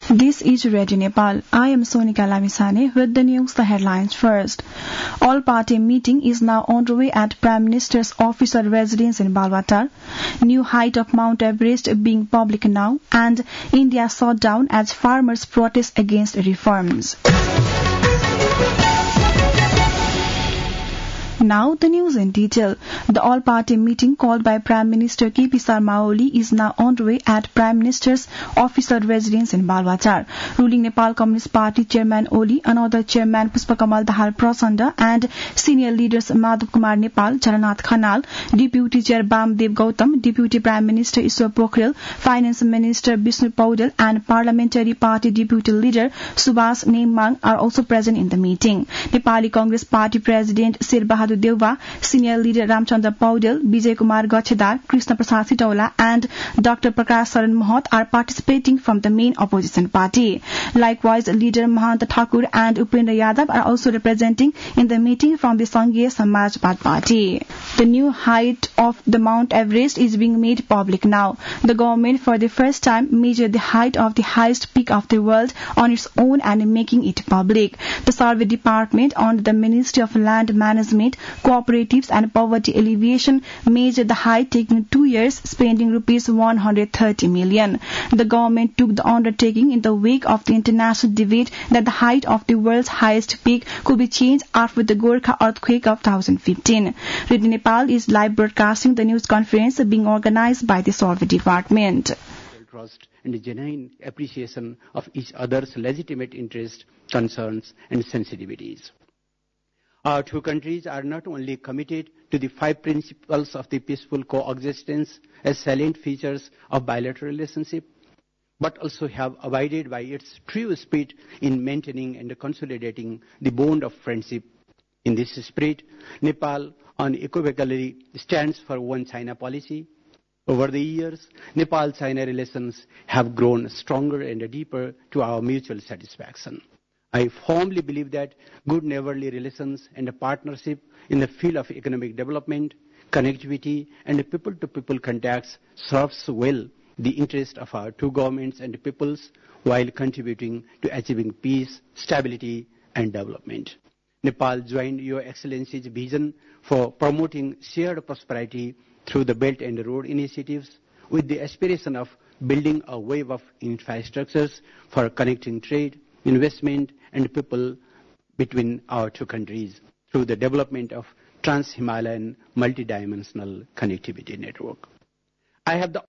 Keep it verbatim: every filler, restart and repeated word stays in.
This is Radio Nepal. I am Sonika Lamisane with the news, the headlines first. All-party meeting is now underway at Prime Minister's official residence in Balwatar. New height of Mount Everest being public now, and India shut down as farmers protest against reforms. Now the news in detail. The all-party meeting called by Prime Minister K P Sharma Oli is now underway at Prime Minister's official residence in Balwatar. Ruling Nepal Communist Party Chairman Oli, another Chairman Pushpakamal Dahal Prachanda, and senior leaders Madhav Kumar Nepal, Jaranath Khanal, Deputy Chair Bamdev Gautam, Deputy Prime Minister Ishwar Pokhrel, Finance Minister Vishnu Paudel, and Parliamentary Party Deputy Leader Subhas Nemang are also present in the meeting. Nepali Congress Party President Sher Bahadur Deuva, Senior Leader Ramchandra Paudel, Vijay Kumar Gachedar, Krishna Prasad Sitaula, and Doctor Prakash Saran Mohat are participating from the main opposition party. Likewise, Leader Mahanta Thakur and Upendra Yadav are also representing in the meeting from the Sanghiya Samajwad Party. The new height of the Mount Everest is being made public now. The government for the first time measured the height of the highest peak of the world on its own and making it public. The Survey Department under the Ministry of Land Management, Cooperatives and Poverty Alleviation measured the height, taking two years, spending rupees one hundred thirty million. The government took the undertaking in the wake of the international debate that the height of the world's highest peak could be changed after the Gorkha earthquake of twenty fifteen. Radio Nepal is live broadcasting the news conference being organized by the Survey Department. Trust and genuine appreciation of each other's legitimate interests, concerns and sensitivities. Our two countries are not only committed to the five principles of the peaceful coexistence as salient features of bilateral relationship, but also have abided by its true spirit in maintaining and consolidating the bond of friendship. In this spirit, Nepal unequivocally stands for One China policy. Over the years, Nepal-China relations have grown stronger and deeper to our mutual satisfaction. I firmly believe that good neighborly relations and a partnership in the field of economic development, connectivity and people-to-people contacts serves well the interest of our two governments and peoples while contributing to achieving peace, stability and development. Nepal joined Your Excellency's vision for promoting shared prosperity through the Belt and Road initiatives with the aspiration of building a wave of infrastructures for connecting trade, investment and people between our two countries through the development of trans-Himalayan multidimensional connectivity network. I have the